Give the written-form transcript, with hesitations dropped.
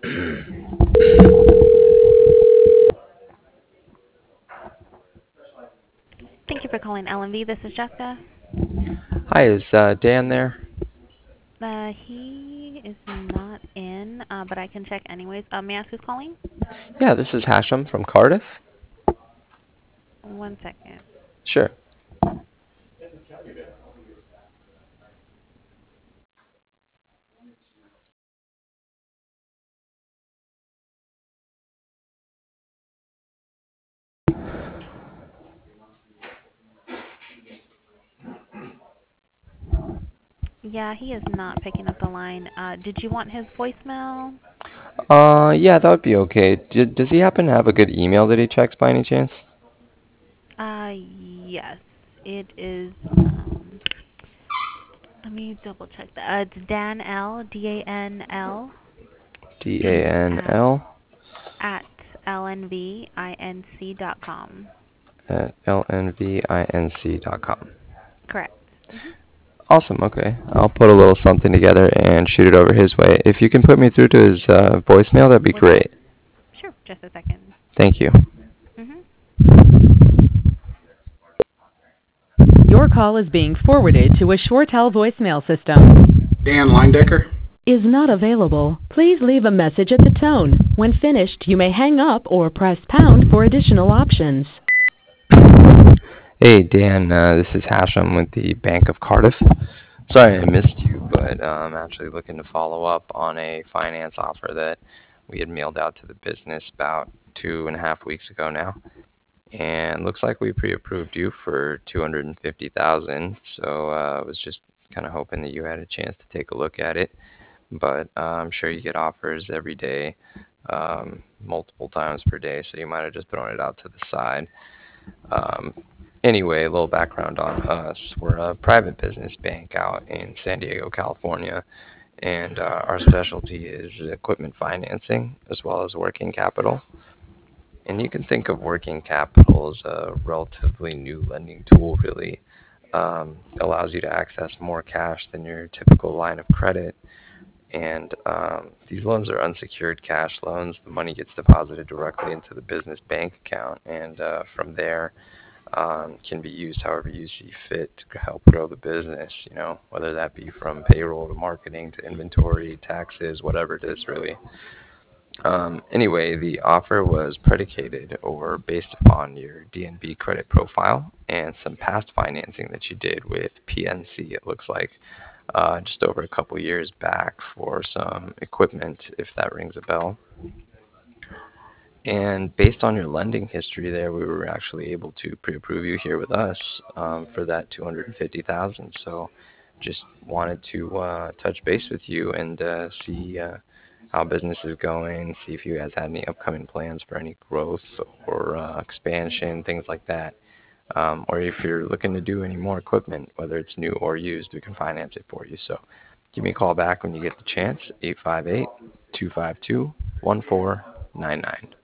Thank you for calling LMV. This is Jessica. Hi, is Dan there? He is not in, but I can check anyways. May I ask who's calling? Yeah, this is Hashem from Cardiff. 1 second. Sure. Yeah, he is not picking up the line. Did you want his voicemail? Yeah, that would be okay. Does he happen to have a good email that he checks by any chance? Yes. It is, let me double check that. It's Dan L, DANL, at, DANL at lnvinc.com. at lnvinc.com. Correct. Mm-hmm. Awesome, okay. I'll put a little something together and shoot it over his way. If you can put me through to his voicemail, that'd be Voicemail? great. Sure, just a second. Thank you. Mm-hmm. Your call is being forwarded to a ShoreTel voicemail system. Dan Leindecker. Is not available. Please leave a message at the tone. When finished, you may hang up or press pound for additional options. Hey, Dan, this is Hashem with the Bank of Cardiff. Sorry I missed you, but I'm actually looking to follow up on a finance offer that we had mailed out to the business about 2.5 weeks ago now. And looks like we pre-approved you for 250,000. So I was just kind of hoping that you had a chance to take a look at it. But I'm sure you get offers every day, multiple times per day, so you might have just thrown it out to the side. Um, anyway, a little background on us. We're a private business bank out in San Diego, California, and our specialty is equipment financing as well as working capital. And you can think of working capital as a relatively new lending tool, really. Allows you to access more cash than your typical line of credit. And these loans are unsecured cash loans. The money gets deposited directly into the business bank account, and from there can be used however you see fit to help grow the business, whether that be from payroll to marketing to inventory, taxes, whatever it is, really. Anyway, the offer was predicated or based upon your DNB credit profile and some past financing that you did with PNC, it looks like, just over a couple years back for some equipment, if that rings a bell. And based on your lending history there, we were actually able to pre-approve you here with us for that 250,000. So just wanted to touch base with you and see how business is going, see if you guys had any upcoming plans for any growth or expansion, things like that. Or if you're looking to do any more equipment, whether it's new or used, we can finance it for you. So give me a call back when you get the chance, 858-252-1499.